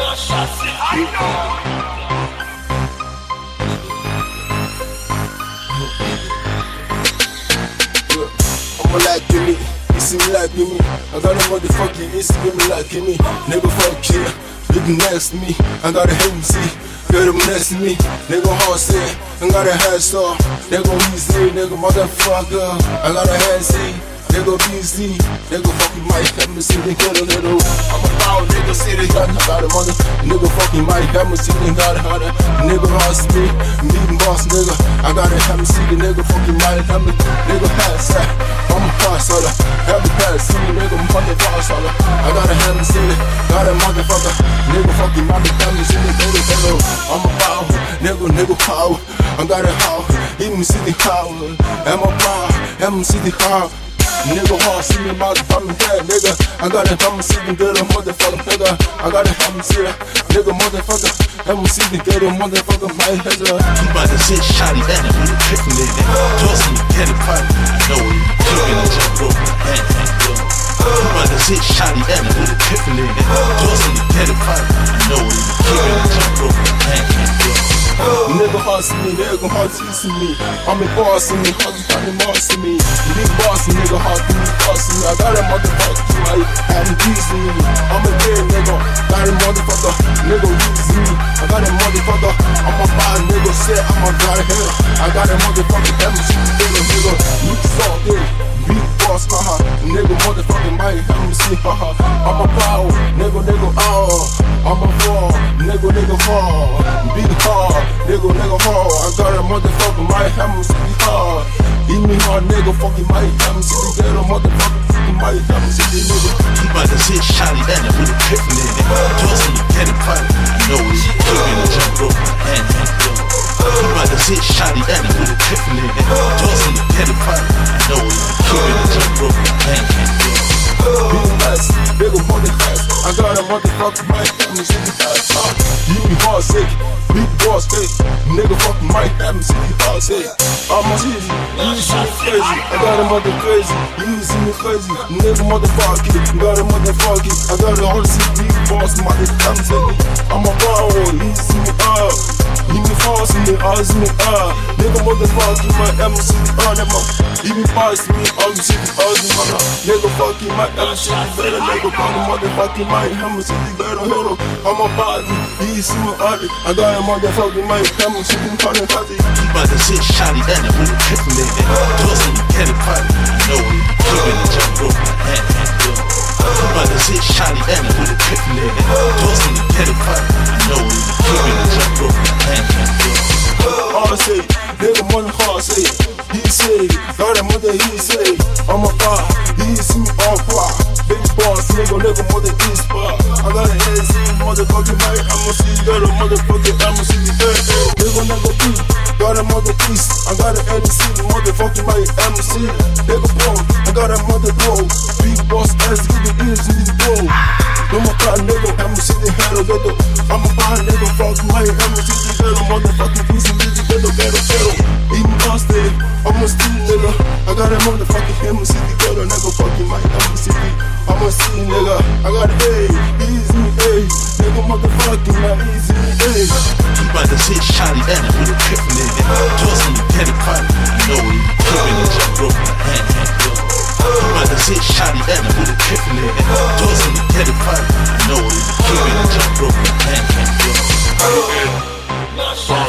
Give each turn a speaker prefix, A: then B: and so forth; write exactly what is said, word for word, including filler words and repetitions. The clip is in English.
A: I'ma like me, you see me like me. I got a motherfucking Instagram like me. Nigga fuck you, looking next to me. I got a hate me see, girl them next to me. Nigga hard say, I got a head saw. Nigga easy, nigga motherfucker. I got a head see. Nigga B C, nigga fucking Mike, have me sitting little little. I'm a power nigga, city got got a mother. Nigga fucking Mike, have me sitting got a harder. Nigga boss me, meeting boss nigga. I gotta have me see the nigga fucking Mike, have me nigga pass that. I'm a pass all have me pass see nigga motherfucker all I gotta have me see it, got a motherfucker. Nigga fucking Mike, have me sitting little little. I'm a power nigga, nigga power. I got a house, even city power. I'm a power, have me see the power. Nigga hard, see me about I'm dead, nigga. I gotta have me see the good motherfucker, nigga. I gotta have me see that nigga motherfucker. Have me see the good motherfucker, my head up.
B: You bout to sit shotty down and with a triple in it. Toss me, get it fight. I know it. Keeping a jump rope, hand, hand, go. You bout to sit shotty down and with a triple in it. Toss me, get it fight. I know it. Keeping a jump rope, hand, hand, go.
A: Nigga hard see me, nigga hard see me. I'm a boss in me, hard to find the boss in me. Big boss, nigga hard to me, boss in me. I got a motherfucker, I have a piece in me. I'm a dead nigga, got a motherfucker, nigga using me. I got a motherfucker, I'm a bad nigga, shit, I'm a guy here. I got a motherfucker, have me see the nigga. You saw it, big boss, haha. Nigga motherfucker, my have me see, haha. I'm a power, nigga, nigga, oh. I'm a fall, nigga, nigga fall. Big hard, nigga, nigga hard. I got a motherfucker, my hammer, city hard. Eat me hard, nigga, fucking my hammer, city ghetto, motherfucker, fucking my hammer, city nigga.
B: You bout to sit shotty down and with a triple in it. Toss me, get it fight. I know it. Keeping a jump rope, hand, hand, go. You bout to sit shotty down and with a triple in it. Toss me, get it fight. I know it. Keeping a jump rope, hand, hand, go.
A: Big nuts, nigga motherfucker. I got a motherfucker, my hammer, city hard. You be hard sick, big boss sick. Nigga fucking my hammer, city hard sick. I'm a city, you see me crazy. I got a mother crazy, you see me crazy. Nigga motherfucker, got a motherfucker. I got a whole city, big boss, mother hammer, city. I'm a power, you see me up. You be false in me, I see me up. Nigga motherfucker, my hammer, city hard. You be false in me, I see me up. Nigga fucking my hammer, city better. Nigga got a motherfucking my hammer, city better. I'm a body, you see me up. I got a motherfucking my hammer, city better.
B: You bout to sit shotty down and with a triple in it. Toss me, get it fight. I know it. Keeping a jump rope, hand, hand, go. You bout to sit shotty down and with a triple in it. Toss me, get it fight. I know it. Keeping a jump rope, hand, hand, go.
A: All I say, nigga mother hard say, he say, got a mother he say, I'm a god, he see me all fly. Big boss, nigga, nigga mother is far. I got an A C, motherfucking mic, I'ma see, got a motherfucking, I'ma see the dead. Nigga never be, got a mother east, I got an N C, motherfucking mic, I'ma see, nigga bro, I got a mother bro, big boss ass, get the ears in the bro. No more car, nigga, I'ma see the hell of it. I'm a bad nigga, fucking mic, I'ma see the hell, motherfucking piece of music, ghetto, ghetto, ghetto. Even busted, I'm a steal nigga. I got a motherfucking hammer, see the ghetto, nigga, fucking mic, I'ma see the, I'm a steal nigga. I got a A, easy A, nigga, motherfucking my easy A.
B: You bout to sit shotty down and with a triple in it. Toss me, get it fight. I know it. Keeping a jump rope, hand, hand, go. You bout to sit shotty down and with a triple in it. Toss me, get it fight. I know it. Keeping a jump rope, hand, hand, go.